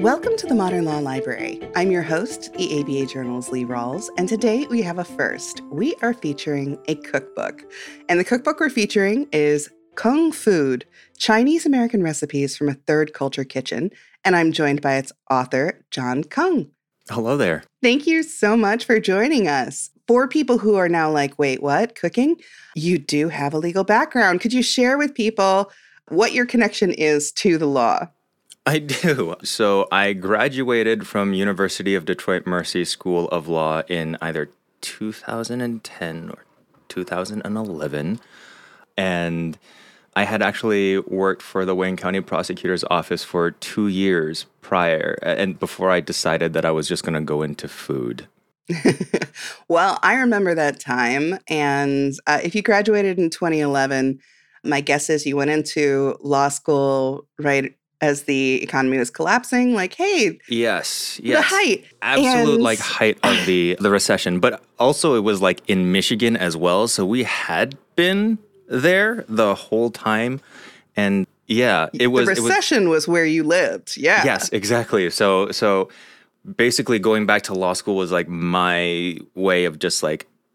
Welcome to the Modern Law Library. I'm your host, the ABA Journal's Lee Rawls, and today we have a first. We are featuring a cookbook. And the cookbook we're featuring is Kung Food, Chinese American Recipes from a Third Culture Kitchen, and I'm joined by its author, John Kung. Hello there. Thank you so much for joining us. For people who are now like, wait, what? Cooking? You do have a legal background. Could you share with people what your connection is to the law? I do. So I graduated from University of Detroit Mercy School of Law in either 2010 or 2011. And I had actually worked for the Wayne County Prosecutor's Office for 2 years prior, and before I decided that I was just going to go into food. Well, I remember that time. And if you graduated in 2011, my guess is you went into law school right as the economy was collapsing, like, hey, Yes. the height. Absolute And- height of the recession. But also it was in Michigan as well. So we had been there the whole time. And yeah, it was... The recession was where you lived. Yeah. Yes, exactly. So basically going back to law school was my way of just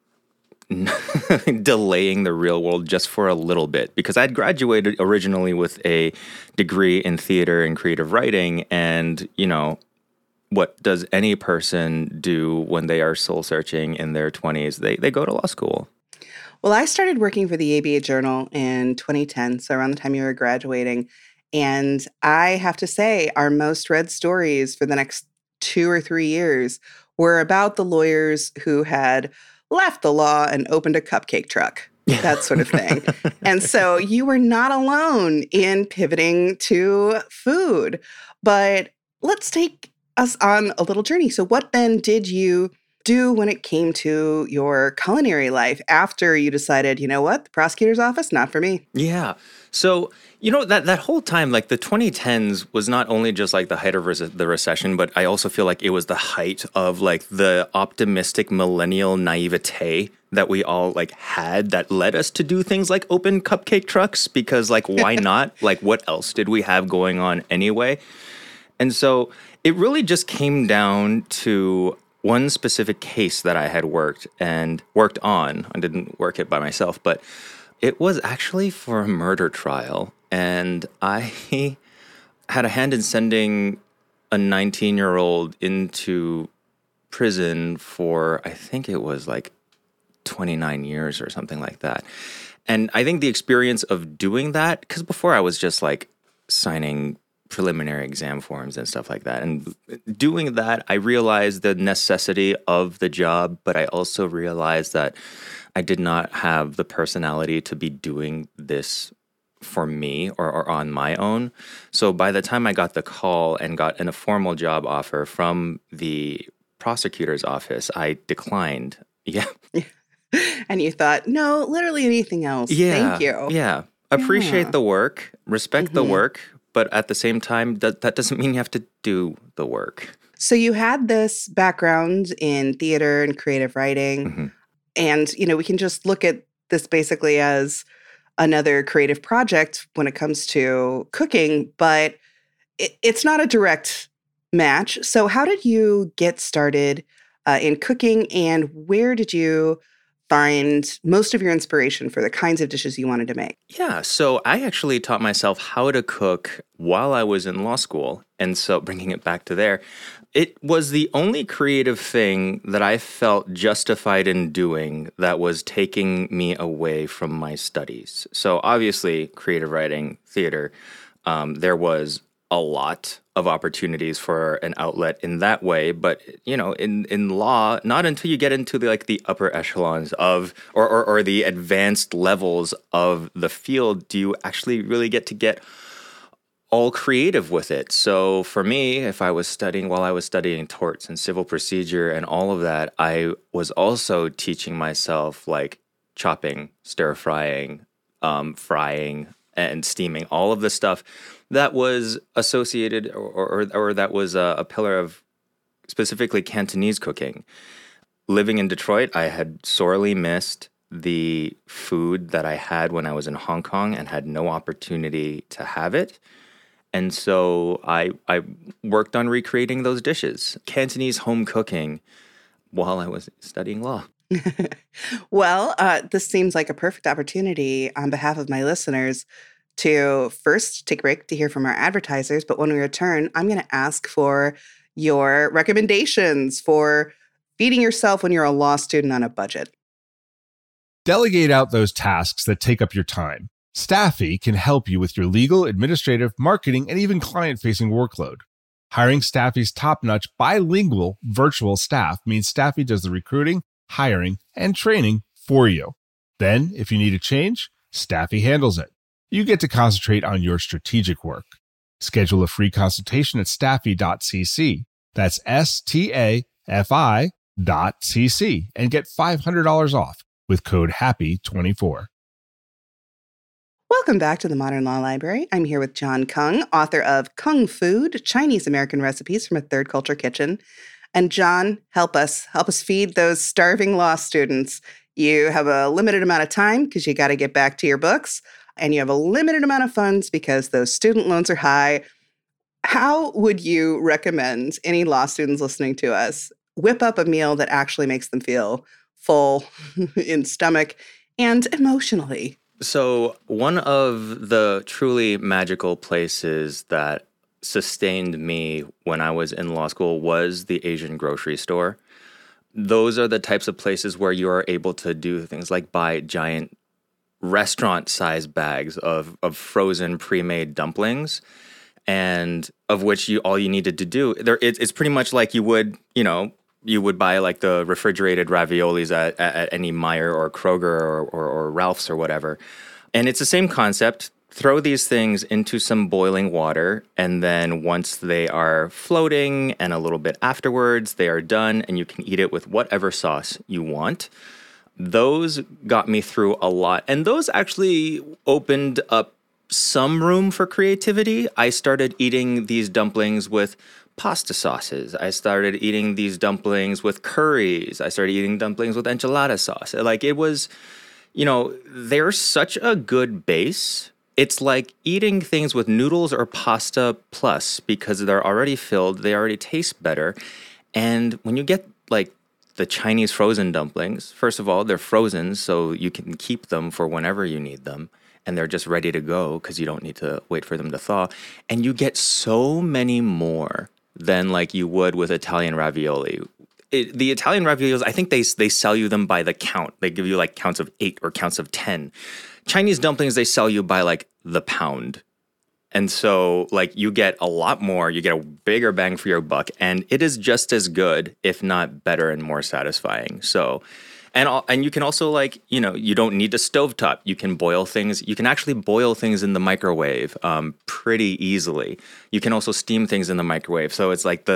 delaying the real world just for a little bit, because I'd graduated originally with a degree in theater and creative writing. And, what does any person do when they are soul searching in their 20s? They go to law school. Well, I started working for the ABA Journal in 2010, so around the time you were graduating. And I have to say, our most read stories for the next 2 or 3 years were about the lawyers who had left the law and opened a cupcake truck, that sort of thing. And so you were not alone in pivoting to food. But let's take us on a little journey. So what then did you do when it came to your culinary life after you decided, you know what, the prosecutor's office, not for me? Yeah. So, that whole time, the 2010s was not only just the height of the recession, but I also feel like it was the height of the optimistic millennial naivete that we all had that led us to do things like open cupcake trucks, because why not? What else did we have going on anyway? And so it really just came down to one specific case that I had worked on. I didn't work it by myself, but it was actually for a murder trial. And I had a hand in sending a 19-year-old into prison for, I think it was 29 years or something like that. And I think the experience of doing that, because before I was just signing preliminary exam forms and stuff like that. And doing that, I realized the necessity of the job, but I also realized that I did not have the personality to be doing this for me or on my own. So by the time I got the call and got a formal job offer from the prosecutor's office, I declined. Yeah. And you thought, no, literally anything else. Yeah. Thank you. Yeah. Appreciate the work, respect the work, but at the same time, that doesn't mean you have to do the work. So you had this background in theater and creative writing. Mm-hmm. And, we can just look at this basically as another creative project when it comes to cooking, but it's not a direct match. So how did you get started in cooking, and where did you find most of your inspiration for the kinds of dishes you wanted to make? Yeah, so I actually taught myself how to cook while I was in law school. And so bringing it back to there, it was the only creative thing that I felt justified in doing that was taking me away from my studies. So obviously, creative writing, theater, there was a lot of opportunities for an outlet in that way. But, in law, not until you get into the upper echelons of or the advanced levels of the field do you actually really get all creative with it. So for me, while I was studying torts and civil procedure and all of that, I was also teaching myself chopping, stir frying, frying, and steaming, all of the stuff that was associated or that was a pillar of specifically Cantonese cooking. Living in Detroit, I had sorely missed the food that I had when I was in Hong Kong and had no opportunity to have it. And so I worked on recreating those dishes, Cantonese home cooking, while I was studying law. Well, this seems like a perfect opportunity on behalf of my listeners to first take a break to hear from our advertisers. But when we return, I'm going to ask for your recommendations for feeding yourself when you're a law student on a budget. Delegate out those tasks that take up your time. Staffy can help you with your legal, administrative, marketing, and even client-facing workload. Hiring Staffy's top-notch bilingual virtual staff means Staffy does the recruiting, hiring, and training for you. Then, if you need a change, Staffy handles it. You get to concentrate on your strategic work. Schedule a free consultation at staffy.cc. That's STAFI.cc and get $500 off with code HAPPY24. Welcome back to the Modern Law Library. I'm here with John Kung, author of Kung Food, Chinese-American Recipes from a Third Culture Kitchen. And John, help us feed those starving law students. You have a limited amount of time because you got to get back to your books, and you have a limited amount of funds because those student loans are high. How would you recommend any law students listening to us whip up a meal that actually makes them feel full in stomach and emotionally? So one of the truly magical places that sustained me when I was in law school was the Asian grocery store. Those are the types of places where you are able to do things like buy giant restaurant-sized bags of frozen pre-made dumplings, and of which all you needed to do, it's pretty much like you would buy like the refrigerated raviolis at any Meijer or Kroger or Ralph's or whatever. And it's the same concept. Throw these things into some boiling water, and then once they are floating and a little bit afterwards, they are done, and you can eat it with whatever sauce you want. Those got me through a lot, and those actually opened up some room for creativity. I started eating these dumplings with pasta sauces. I started eating these dumplings with curries. I started eating dumplings with enchilada sauce. Like, it was, they're such a good base. It's like eating things with noodles or pasta plus, because they're already filled, they already taste better. And when you get like the Chinese frozen dumplings, first of all, they're frozen, so you can keep them for whenever you need them. And they're just ready to go because you don't need to wait for them to thaw. And you get so many more than like you would with Italian ravioli. The Italian raviolis, I think they sell you them by the count. They give you like counts of 8 or counts of 10. Chinese dumplings, they sell you by like the pound. And so like you get a lot more, you get a bigger bang for your buck, and it is just as good, if not better and more satisfying. So, and you can also like, you don't need a stovetop. You can boil things. You can actually boil things in the microwave pretty easily. You can also steam things in the microwave. So it's like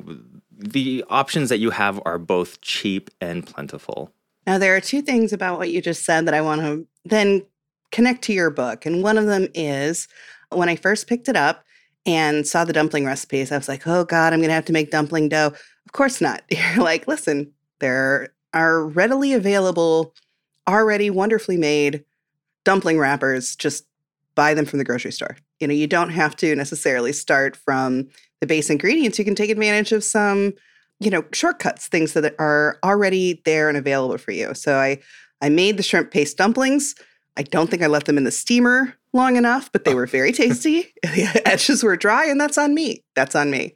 the options that you have are both cheap and plentiful. Now, there are two things about what you just said that I want to then connect to your book. And one of them is when I first picked it up and saw the dumpling recipes, I was like, oh God, I'm going to have to make dumpling dough. Of course not. You're like, listen, there are readily available, already wonderfully made dumpling wrappers. Just buy them from the grocery store. You don't have to necessarily start from the base ingredients. You can take advantage of some, shortcuts, things that are already there and available for you. So I made the shrimp paste dumplings. I don't think I left them in the steamer long enough, but they were very tasty. The edges were dry, and that's on me. That's on me.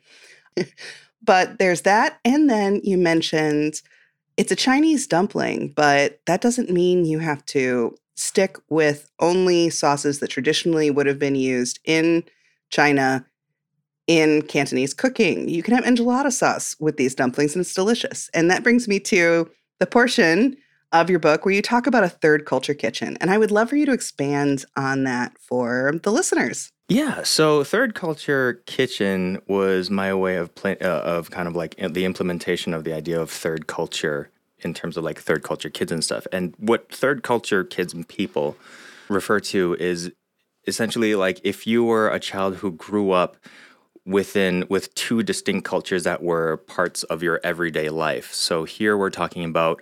But there's that. And then you mentioned it's a Chinese dumpling, but that doesn't mean you have to stick with only sauces that traditionally would have been used in China in Cantonese cooking. You can have enchilada sauce with these dumplings, and it's delicious. And that brings me to the portion of your book where you talk about a third culture kitchen. And I would love for you to expand on that for the listeners. Yeah, so Third Culture Kitchen was my way of kind of like the implementation of the idea of third culture in terms of like third culture kids and stuff. And what third culture kids and people refer to is essentially like if you were a child who grew up with two distinct cultures that were parts of your everyday life. So here we're talking about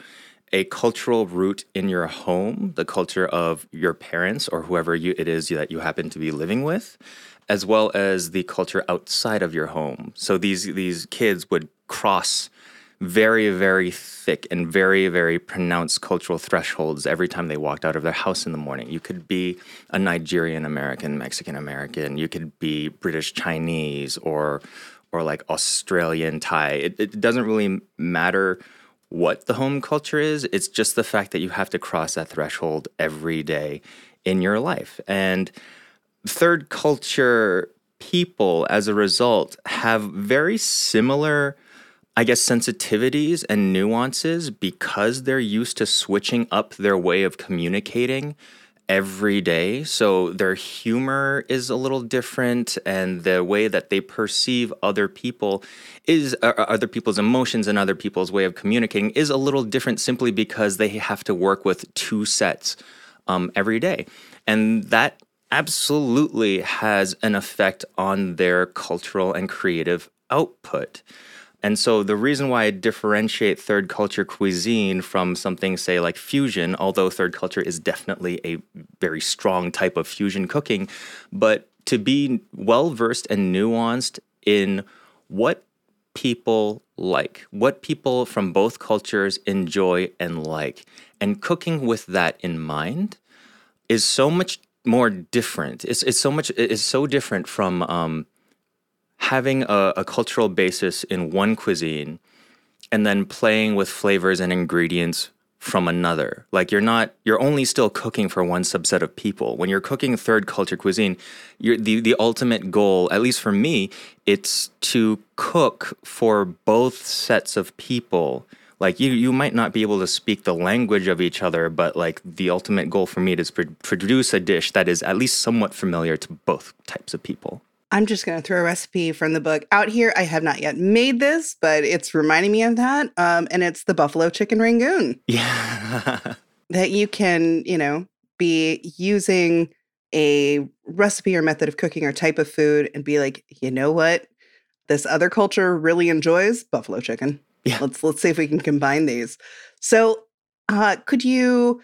a cultural root in your home, the culture of your parents or whoever it is that you happen to be living with, as well as the culture outside of your home. So these kids would cross very, very thick and very, very pronounced cultural thresholds every time they walked out of their house in the morning. You could be a Nigerian American, Mexican American. You could be British Chinese or like Australian Thai. It doesn't really matter what the home culture is. It's just the fact that you have to cross that threshold every day in your life. And third culture people, as a result, have very similar, I guess, sensitivities and nuances because they're used to switching up their way of communicating every day. So their humor is a little different, and the way that they perceive other people is other people's emotions and other people's way of communicating is a little different simply because they have to work with two sets every day. And that absolutely has an effect on their cultural and creative output. And so the reason why I differentiate third culture cuisine from something, say, like fusion, although third culture is definitely a very strong type of fusion cooking, but to be well-versed and nuanced in what people like, what people from both cultures enjoy and like, and cooking with that in mind is so much more different. It's so different from having a cultural basis in one cuisine and then playing with flavors and ingredients from another. Like you're only still cooking for one subset of people. When you're cooking third culture cuisine, the ultimate goal, at least for me, it's to cook for both sets of people. Like you might not be able to speak the language of each other, but like the ultimate goal for me is to produce a dish that is at least somewhat familiar to both types of people. I'm just going to throw a recipe from the book out here. I have not yet made this, but it's reminding me of that. And it's the buffalo chicken rangoon. Yeah. That you can, be using a recipe or method of cooking or type of food and be like, you know what? This other culture really enjoys buffalo chicken. Yeah. Let's see if we can combine these. So could you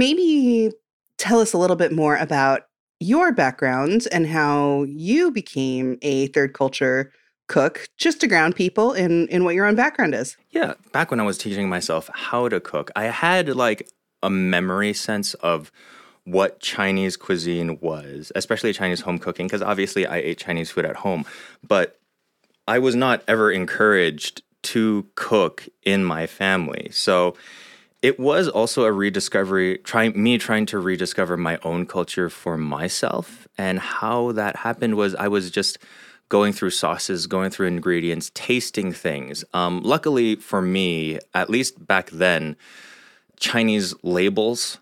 maybe tell us a little bit more about your background and how you became a third culture cook, just to ground people in what your own background is? Yeah. Back when I was teaching myself how to cook, I had like a memory sense of what Chinese cuisine was, especially Chinese home cooking, because obviously I ate Chinese food at home, but I was not ever encouraged to cook in my family. So it was also a rediscovery, trying to rediscover my own culture for myself. And how that happened was I was just going through sauces, going through ingredients, tasting things. Luckily for me, at least back then, Chinese labels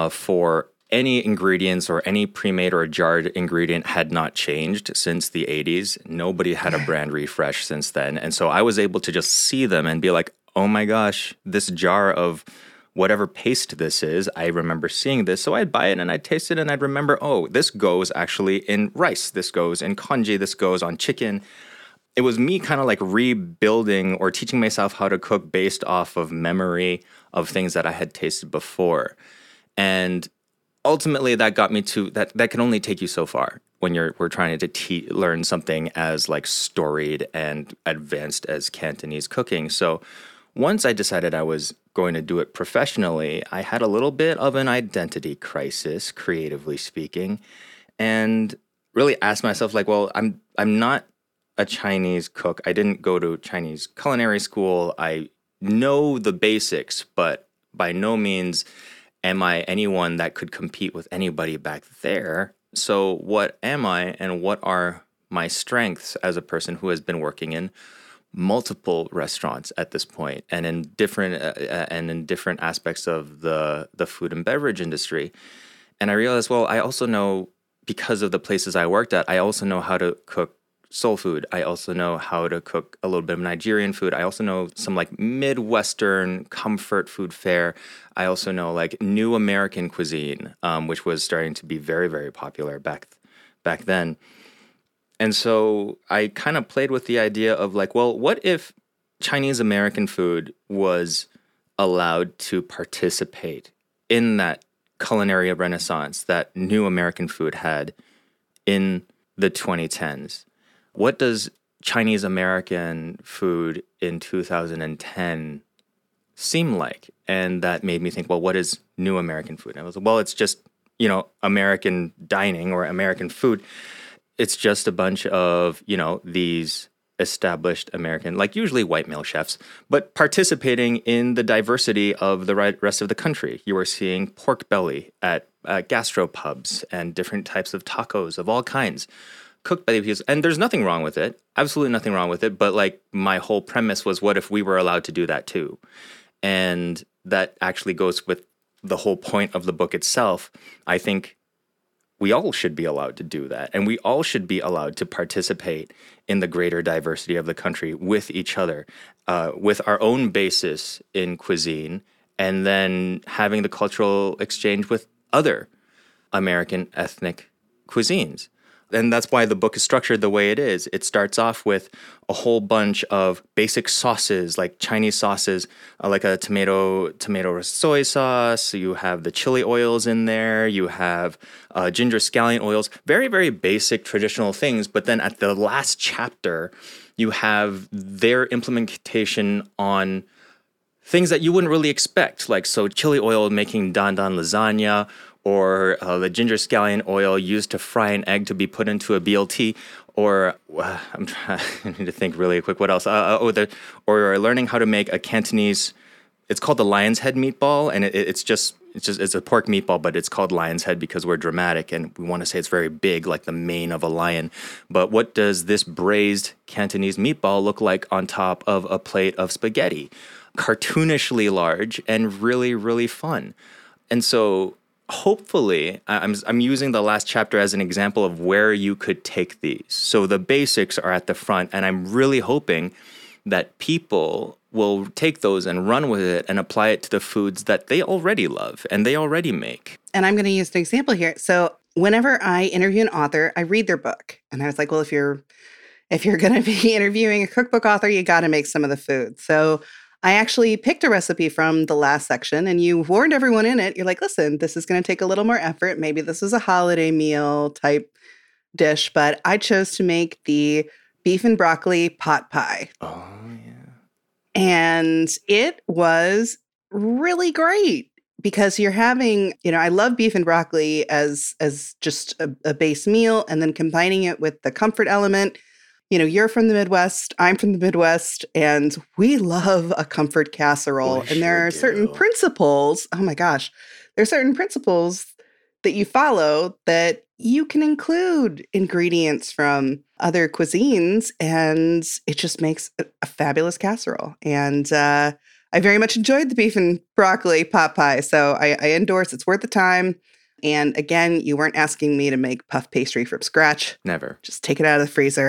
for any ingredients or any pre-made or jarred ingredient had not changed since the 80s. Nobody had a brand refresh since then. And so I was able to just see them and be like, oh my gosh, this jar of whatever paste this is, I remember seeing this. So I'd buy it and I'd taste it and I'd remember, oh, this goes actually in rice. This goes in congee. This goes on chicken. It was me kind of like rebuilding or teaching myself how to cook based off of memory of things that I had tasted before. And ultimately that got me to, that can only take you so far when we're trying to learn something as like storied and advanced as Cantonese cooking. So once I decided I was going to do it professionally, I had a little bit of an identity crisis, creatively speaking, and really asked myself, like, well, I'm not a Chinese cook. I didn't go to Chinese culinary school. I know the basics, but by no means am I anyone that could compete with anybody back there. So what am I, and what are my strengths as a person who has been working in multiple restaurants at this point, and in different aspects of the food and beverage industry? And I realized, well, I also know, because of the places I worked at, I also know how to cook soul food. I also know how to cook a little bit of Nigerian food. I also know some like Midwestern comfort food fare. I also know like new American cuisine, which was starting to be very, very popular back then. And so I kind of played with the idea of like, well, what if Chinese American food was allowed to participate in that culinary renaissance that new American food had in the 2010s? What does Chinese American food in 2010 seem like? And that made me think, well, what is new American food? And I was like, well, it's just, American dining or American food. It's just a bunch of, these established American, like usually white male chefs, but participating in the diversity of the rest of the country. You are seeing pork belly at gastropubs and different types of tacos of all kinds cooked by the people. And there's nothing wrong with it. Absolutely nothing wrong with it. But like my whole premise was, what if we were allowed to do that too? And that actually goes with the whole point of the book itself. I think we all should be allowed to do that. And we all should be allowed to participate in the greater diversity of the country with each other, with our own basis in cuisine, and then having the cultural exchange with other American ethnic cuisines. And that's why the book is structured the way it is. It starts off with a whole bunch of basic sauces, like Chinese sauces, like a tomato soy sauce. You have the chili oils in there. You have ginger scallion oils. Very, very basic traditional things. But then at the last chapter, you have their implementation on things that you wouldn't really expect. Like, so chili oil making dan lasagna, or the ginger scallion oil used to fry an egg to be put into a BLT, or I need to think really quick. What else? Or learning how to make a Cantonese. It's called the lion's head meatball, and it's a pork meatball, but it's called lion's head because we're dramatic and we want to say it's very big, like the mane of a lion. But what does this braised Cantonese meatball look like on top of a plate of spaghetti? Cartoonishly large and really, really fun. And so hopefully, I'm using the last chapter as an example of where you could take these. So the basics are at the front, and I'm really hoping that people will take those and run with it and apply it to the foods that they already love and they already make. And I'm going to use an example here. So whenever I interview an author, I read their book. And I was like, well, if you're going to be interviewing a cookbook author, you got to make some of the food. So I actually picked a recipe from the last section, and you warned everyone in it. You're like, listen, this is going to take a little more effort. Maybe this is a holiday meal type dish, but I chose to make the beef and broccoli pot pie. Oh, yeah. And it was really great because you're having, I love beef and broccoli as just a base meal, and then combining it with the comfort element. You're from the Midwest, I'm from the Midwest, and we love a comfort casserole. And there are certain principles, oh my gosh, there are certain principles that you follow that you can include ingredients from other cuisines, and it just makes a fabulous casserole. And I very much enjoyed the beef and broccoli pot pie, so I endorse it's worth the time. And again, you weren't asking me to make puff pastry from scratch. Never. Just take it out of the freezer,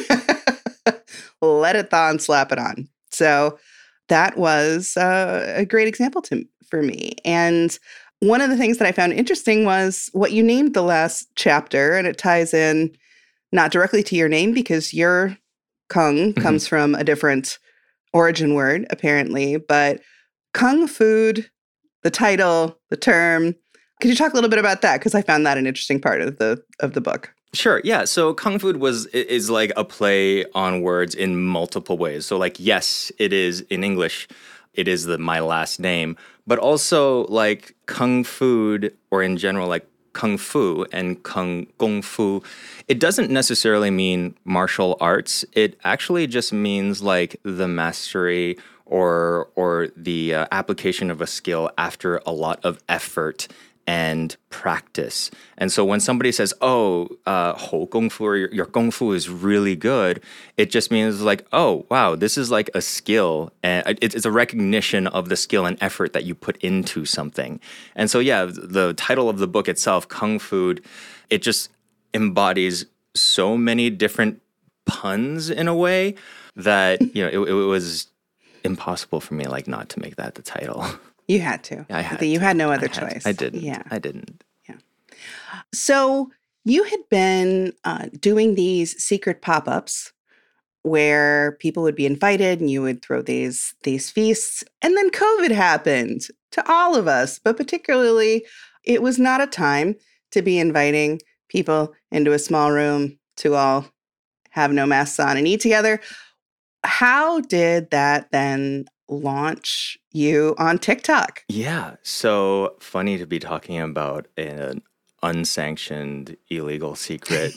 let it thaw and slap it on. So that was a great example for me. And one of the things that I found interesting was what you named the last chapter, and it ties in not directly to your name because your Kung comes from a different origin word, apparently, but Kung food, the title, the term. Could you talk a little bit about that? Because I found that an interesting part of the book. Sure. Yeah. So Kung food is like a play on words in multiple ways. So like, yes, it is in English. It is my last name, but also like Kung food, or in general, like Kung fu and Kung fu, it doesn't necessarily mean martial arts. It actually just means like the mastery or the application of a skill after a lot of effort and practice. And so when somebody says, oh, ho kung fu, or your kung fu is really good, it just means like, oh, wow, this is like a skill. And it's a recognition of the skill and effort that you put into something. And so, yeah, the title of the book itself, Kung Food, it just embodies so many different puns in a way that, it was impossible for me like not to make that the title. You had to. I had You to. had no other choice. I didn't. Yeah. I didn't. Yeah. So you had been doing these secret pop-ups where people would be invited and you would throw these feasts. And then COVID happened to all of us, but particularly it was not a time to be inviting people into a small room to all have no masks on and eat together. How did that then launch you on TikTok? Yeah. So funny to be talking about an unsanctioned, illegal, secret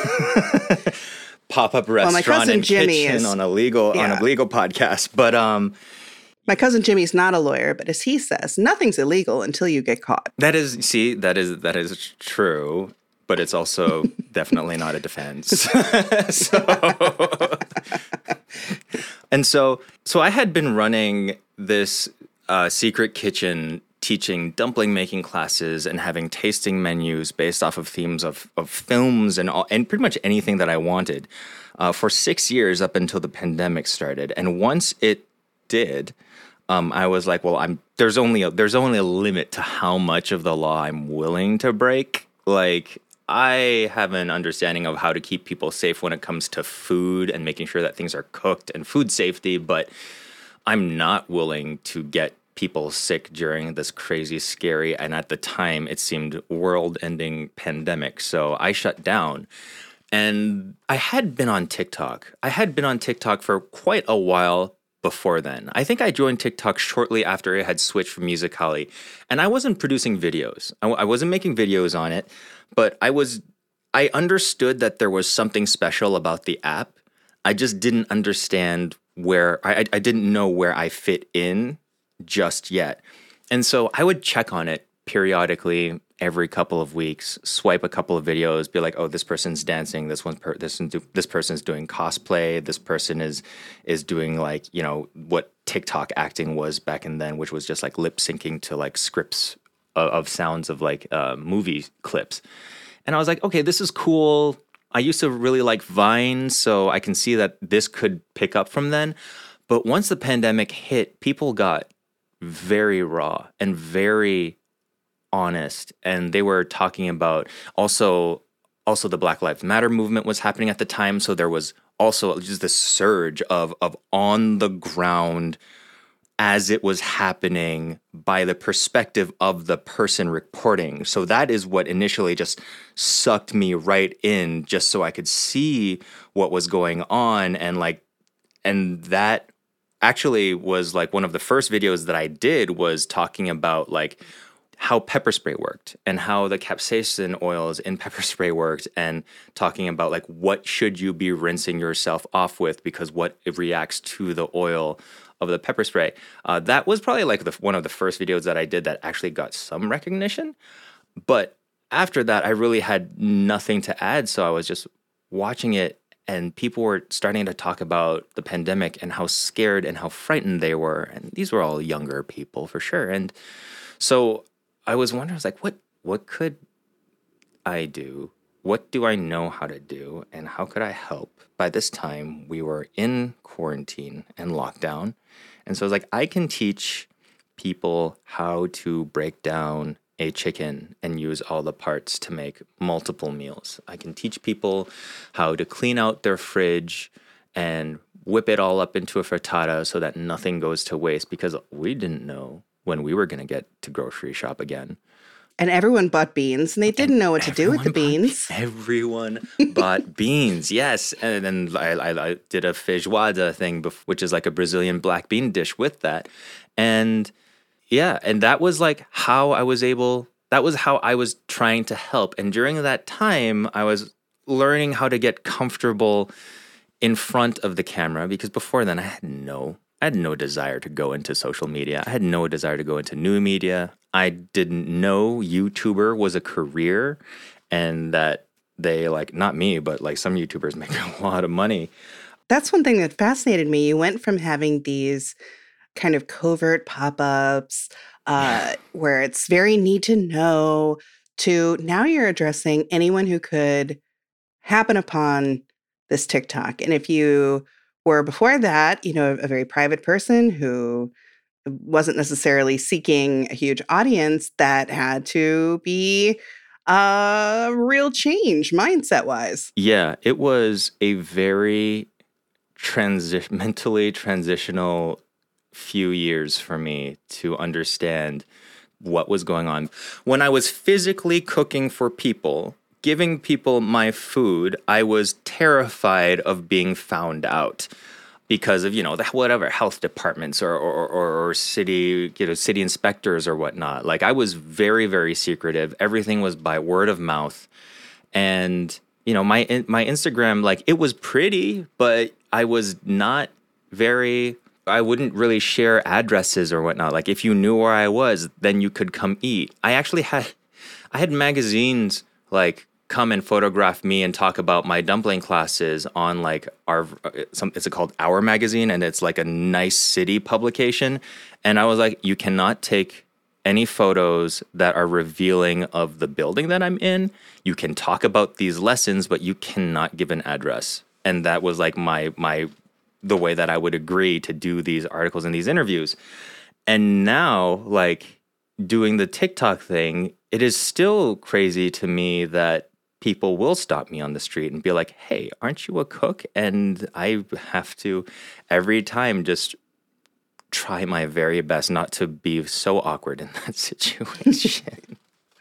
pop-up restaurant and kitchen on a legal podcast. But my cousin Jimmy's not a lawyer, but as he says, nothing's illegal until you get caught. That is true, but it's also definitely not a defense. So I had been running this secret kitchen, teaching dumpling making classes and having tasting menus based off of themes of films and pretty much anything that I wanted for 6 years up until the pandemic started. And once it did, I was like, well, there's only a limit to how much of the law I'm willing to break. Like, I have an understanding of how to keep people safe when it comes to food and making sure that things are cooked and food safety, but I'm not willing to get people sick during this crazy, scary, and at the time it seemed world-ending pandemic. So I shut down. And I had been on TikTok. For quite a while before then. I think I joined TikTok shortly after it had switched from Musical.ly. And I wasn't producing videos. I wasn't making videos on it, but I understood that there was something special about the app. I just didn't understand I didn't know where I fit in just yet. And so I would check on it periodically every couple of weeks, swipe a couple of videos, be like, oh, this person's dancing, this person's doing cosplay, this person is doing like, what TikTok acting was back in then, which was just like lip syncing to like scripts of sounds of like movie clips. And I was like, okay, this is cool. I used to really like Vine, so I can see that this could pick up from then. But once the pandemic hit, people got very raw and very honest, and they were talking about also the Black Lives Matter movement was happening at the time, so there was also just this surge of on the ground as it was happening by the perspective of the person reporting. So that is what initially just sucked me right in, just so I could see what was going on. And that actually was like one of the first videos that I did was talking about like how pepper spray worked and how the capsaicin oils in pepper spray worked, and talking about like what should you be rinsing yourself off with because what it reacts to the oil of the pepper spray. That was probably like one of the first videos that I did that actually got some recognition. But after that, I really had nothing to add. So I was just watching it, and people were starting to talk about the pandemic and how scared and how frightened they were. And these were all younger people for sure. And so I was wondering, I was like, what could I do? What do I know how to do? And how could I help? By this time, we were in quarantine and lockdown. And so I was like, I can teach people how to break down a chicken and use all the parts to make multiple meals. I can teach people how to clean out their fridge and whip it all up into a frittata so that nothing goes to waste, because we didn't know when we were going to get to grocery shop again. And everyone bought beans, and they didn't know what to do with the beans. Everyone bought beans, yes. And then I did a feijoada thing, which is like a Brazilian black bean dish with that. And yeah, and that was like how I was trying to help. And during that time, I was learning how to get comfortable in front of the camera, because before then I had no desire to go into social media. I had no desire to go into new media. I didn't know YouTuber was a career, and that they, like, not me, but like some YouTubers make a lot of money. That's one thing that fascinated me. You went from having these kind of covert pop-ups where it's very need to know to now you're addressing anyone who could happen upon this TikTok. And if you were before that, a very private person who wasn't necessarily seeking a huge audience, that had to be a real change mindset-wise. Yeah, it was a very mentally transitional few years for me to understand what was going on. When I was physically cooking for people, giving people my food, I was terrified of being found out because of, the whatever health departments or city, city inspectors or whatnot. Like, I was very, very secretive. Everything was by word of mouth. And, my Instagram, like, it was pretty, but I was not I wouldn't really share addresses or whatnot. Like, if you knew where I was, then you could come eat. I had magazines like come and photograph me and talk about my dumpling classes on like it's called Our Magazine, and it's like a nice city publication. And I was like, you cannot take any photos that are revealing of the building that I'm in. You can talk about these lessons, but you cannot give an address. And that was like the way that I would agree to do these articles and these interviews. And now, like, doing the TikTok thing, it is still crazy to me that people will stop me on the street and be like, hey, aren't you a cook? And I have to every time just try my very best not to be so awkward in that situation.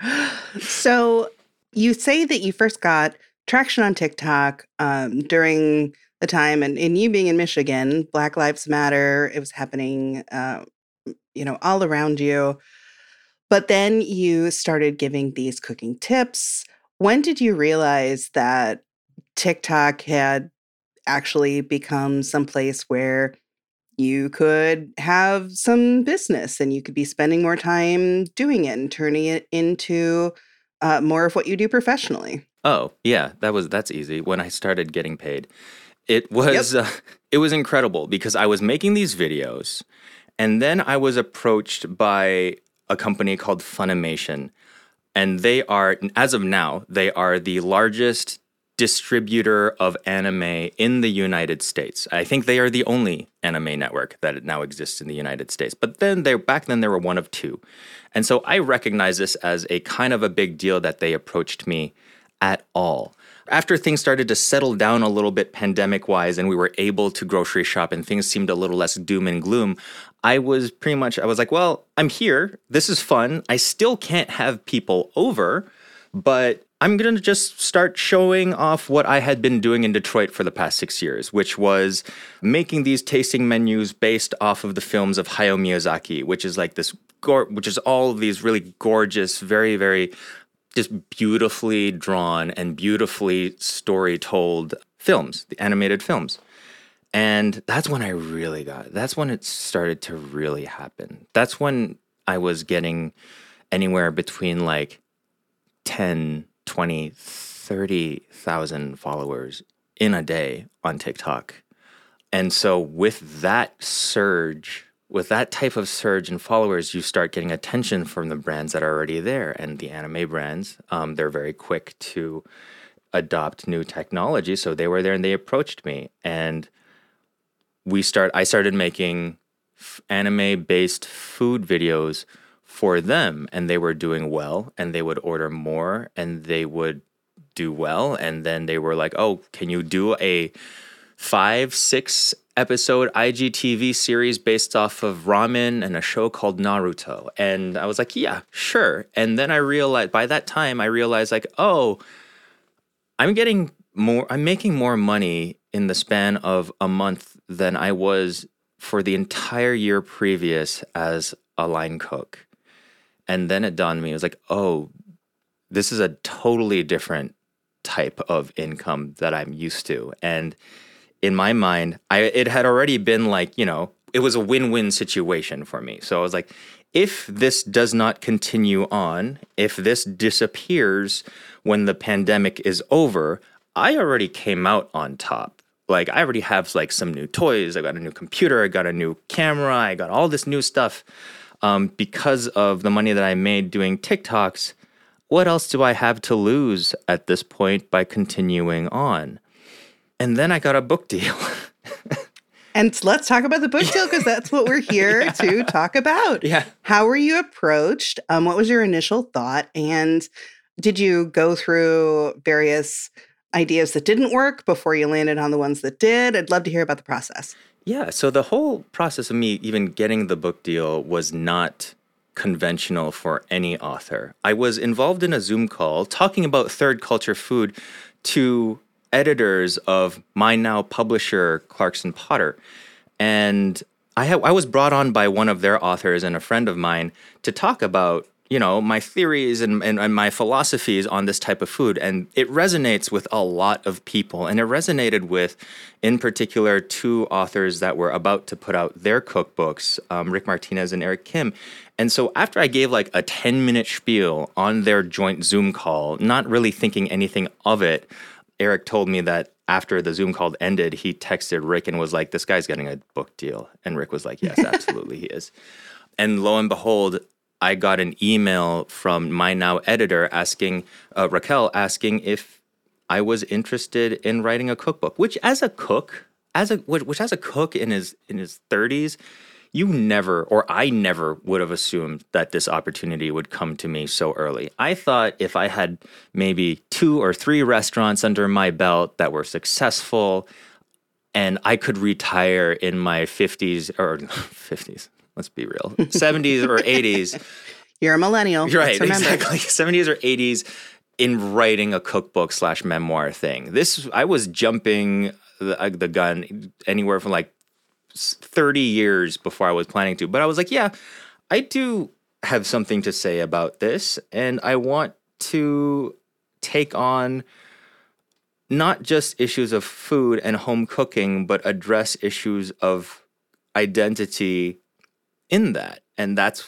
So you say that you first got traction on TikTok during the time, and in you being in Michigan, Black Lives Matter, it was happening, all around you. But then you started giving these cooking tips. When did you realize that TikTok had actually become someplace where you could have some business and you could be spending more time doing it and turning it into more of what you do professionally? Oh, yeah, that's easy. When I started getting paid, it was it was incredible because I was making these videos, and then I was approached by a company called Funimation, and they are, as of now, they are the largest distributor of anime in the United States. I think they are the only anime network that now exists in the United States. But then back then they were one of two. And so I recognize this as a kind of a big deal that they approached me at all. After things started to settle down a little bit pandemic-wise and we were able to grocery shop and things seemed a little less doom and gloom, I was like, well, I'm here. This is fun. I still can't have people over, but I'm going to just start showing off what I had been doing in Detroit for the past 6 years, which was making these tasting menus based off of the films of Hayao Miyazaki, which is like which is all of these really gorgeous, very, very just beautifully drawn and beautifully story-told films, the animated films. And that's when that's when it started to really happen. That's when I was getting anywhere between like 10, 20, 30,000 followers in a day on TikTok. And so with that type of surge in followers, you start getting attention from the brands that are already there. And the anime brands, they're very quick to adopt new technology. So they were there and they approached me. And I started making anime-based food videos for them, and they were doing well, and they would order more, and they would do well, and then they were like, oh, can you do a 5-6 episode IGTV series based off of ramen and a show called Naruto? And I was like, yeah, sure. And then by that time I realized like, oh, I'm making more money in the span of a month than I was for the entire year previous as a line cook. And then it dawned on me, it was like, oh, this is a totally different type of income that I'm used to. And in my mind, it had already been like, it was a win-win situation for me. So I was like, if this does not continue on, if this disappears when the pandemic is over, I already came out on top. Like, I already have like some new toys. I got a new computer. I got a new camera. I got all this new stuff. Because of the money that I made doing TikToks, what else do I have to lose at this point by continuing on? And then I got a book deal. And let's talk about the book deal, because that's what we're here to talk about. Yeah. How were you approached? What was your initial thought? And did you go through various ideas that didn't work before you landed on the ones that did? I'd love to hear about the process. Yeah, so the whole process of me even getting the book deal was not conventional for any author. I was involved in a Zoom call talking about third culture food to editors of my now publisher, Clarkson Potter. And I was brought on by one of their authors and a friend of mine to talk about, my theories and my philosophies on this type of food. And it resonates with a lot of people. And it resonated with, in particular, two authors that were about to put out their cookbooks, Rick Martinez and Eric Kim. And so after I gave like a 10-minute spiel on their joint Zoom call, not really thinking anything of it, Eric told me that after the Zoom call ended, he texted Rick and was like, "This guy's getting a book deal." And Rick was like, "Yes, absolutely he is." And lo and behold, I got an email from my now editor asking, Raquel, asking if I was interested in writing a cookbook, which as a cook in his 30s, you never, or I never would have assumed that this opportunity would come to me so early. I thought if I had maybe 2 or 3 restaurants under my belt that were successful and I could retire in my 50s or 50s, let's be real, 70s or 80s. You're a millennial. Right, exactly. 70s or 80s in writing a cookbook / memoir thing. I was jumping the gun anywhere from like 30 years before I was planning to. But I was like, yeah, I do have something to say about this. And I want to take on not just issues of food and home cooking, but address issues of identity in that. And that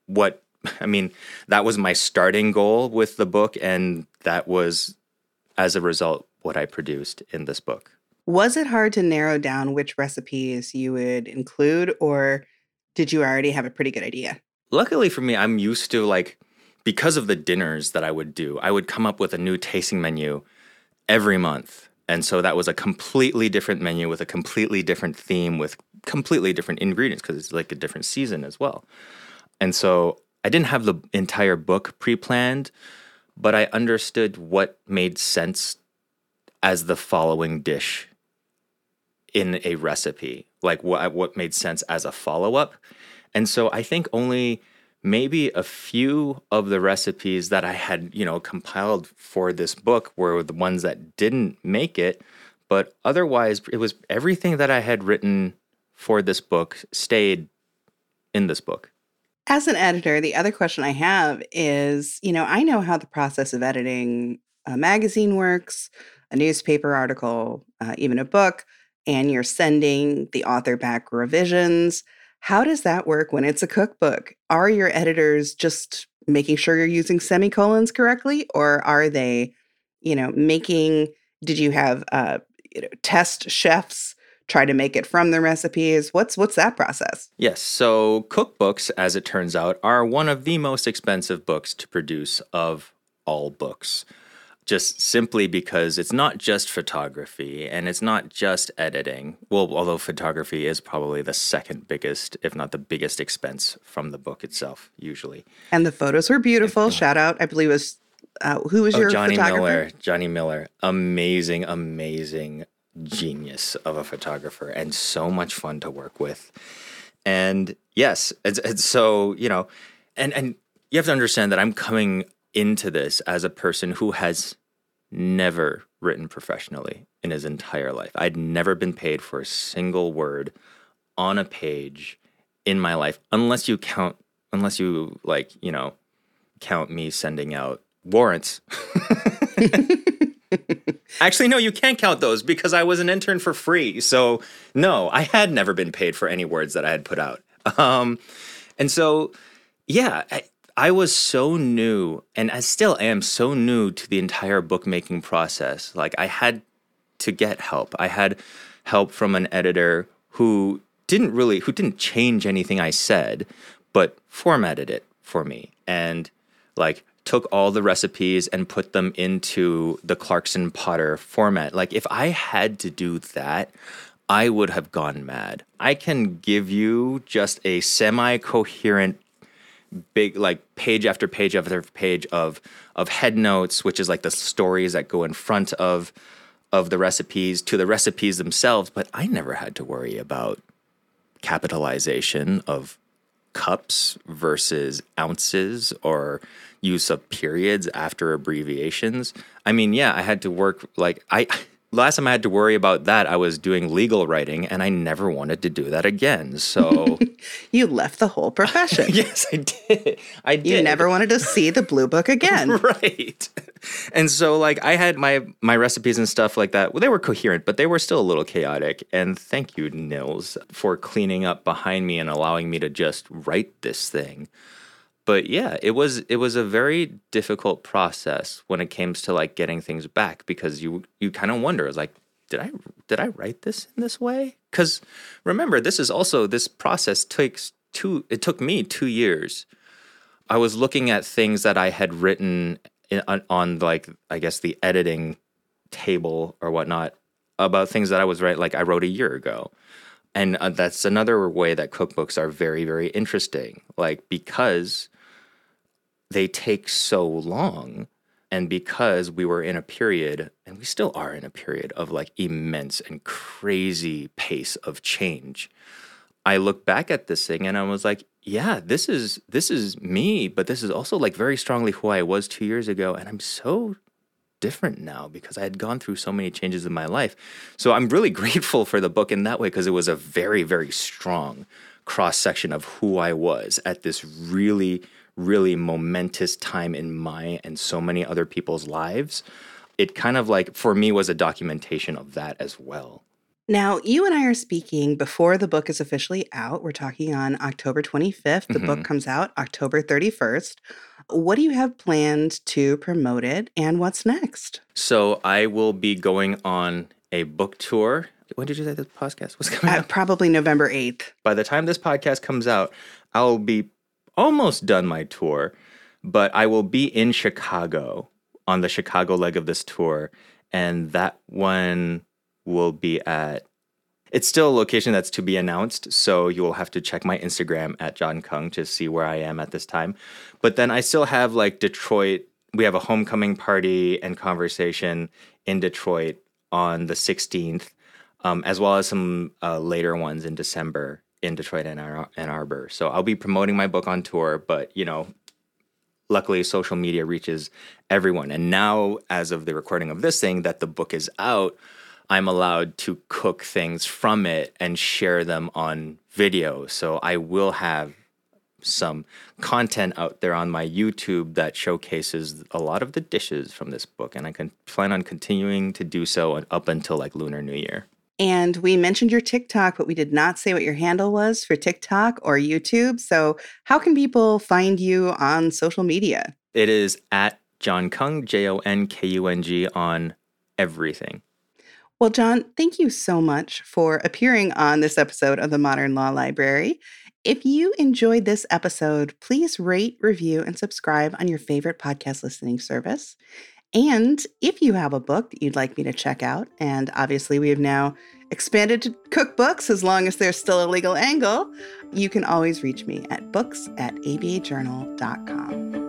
was my starting goal with the book. And that was, as a result, what I produced in this book. Was it hard to narrow down which recipes you would include, or did you already have a pretty good idea? Luckily for me, I'm used to, because of the dinners that I would do, I would come up with a new tasting menu every month. And so that was a completely different menu with a completely different theme with completely different ingredients because it's like a different season as well. And so I didn't have the entire book pre-planned, but I understood what made sense as the following dish in a recipe, like what made sense as a follow-up. And so I think only maybe a few of the recipes that I had, compiled for this book were the ones that didn't make it. But otherwise, it was everything that I had written for this book stayed in this book. As an editor, the other question I have is, I know how the process of editing a magazine works, a newspaper article, even a book, and you're sending the author back revisions. How does that work when it's a cookbook? Are your editors just making sure you're using semicolons correctly, or are they, did you have test chefs try to make it from the recipes? What's that process? Yes. So cookbooks, as it turns out, are one of the most expensive books to produce of all books. Just simply because it's not just photography and it's not just editing. Well, although photography is probably the second biggest, if not the biggest expense from the book itself, usually. And the photos were beautiful. Shout out, I believe it was, who was your Johnny photographer? Johnny Miller. Amazing, amazing genius of a photographer and so much fun to work with. And yes, it's so, and you have to understand that I'm coming into this as a person who has never written professionally in his entire life. I'd never been paid for a single word on a page in my life, unless you count me sending out warrants. Actually, no, you can't count those because I was an intern for free. So no, I had never been paid for any words that I had put out. And so, yeah, I was so new, and I still am so new to the entire bookmaking process. Like, I had to get help. I had help from an editor who didn't change anything I said, but formatted it for me and took all the recipes and put them into the Clarkson Potter format. Like, if I had to do that, I would have gone mad. I can give you just a semi-coherent big, like page after page after page of head notes, which is like the stories that go in front of the recipes, to the recipes themselves. But I never had to worry about capitalization of cups versus ounces or use of periods after abbreviations. I mean, yeah, I had to work last time I had to worry about that, I was doing legal writing, and I never wanted to do that again. So you left the whole profession. Yes, I did. You never wanted to see the blue book again. Right. And so like I had my recipes and stuff like that. Well, they were coherent, but they were still a little chaotic. And thank you, Nils, for cleaning up behind me and allowing me to just write this thing. But yeah, it was a very difficult process when it came to like getting things back, because you kind of wonder, like, did I write this in this way? Because remember, this process took me 2 years. I was looking at things that I had written on like, I guess, the editing table or whatnot about things that I was writing, like I wrote a year ago. And that's another way that cookbooks are very, very interesting, like because they take so long, and because we were in a period, and we still are in a period of like immense and crazy pace of change. I look back at this thing and I was like, yeah, this is me, but this is also like very strongly who I was 2 years ago, and I'm so different now because I had gone through so many changes in my life. So I'm really grateful for the book in that way, because it was a very, very strong cross-section of who I was at this really, really momentous time in my and so many other people's lives. It kind of like, for me, was a documentation of that as well. Now, you and I are speaking before the book is officially out. We're talking on October 25th. The book comes out October 31st. What do you have planned to promote it, and what's next? So I will be going on a book tour. When did you say this podcast was coming out? Probably November 8th. By the time this podcast comes out, I'll be almost done my tour, but I will be in Chicago on the Chicago leg of this tour, and that one will be at, it's still a location that's to be announced, so you will have to check my Instagram at John Kung to see where I am at this time. But then I still have like Detroit. We have a homecoming party and conversation in Detroit on the 16th, as well as some later ones in December in Detroit and Ann Arbor. So I'll be promoting my book on tour, but luckily social media reaches everyone. And now, as of the recording of this thing, that the book is out, I'm allowed to cook things from it and share them on video. So I will have some content out there on my YouTube that showcases a lot of the dishes from this book. And I can plan on continuing to do so up until like Lunar New Year. And we mentioned your TikTok, but we did not say what your handle was for TikTok or YouTube. So how can people find you on social media? It is at John Kung, JONKUNG, on everything. Well, John, thank you so much for appearing on this episode of the Modern Law Library. If you enjoyed this episode, please rate, review, and subscribe on your favorite podcast listening service. And if you have a book that you'd like me to check out, and obviously we have now expanded to cookbooks as long as there's still a legal angle, you can always reach me at books@abajournal.com.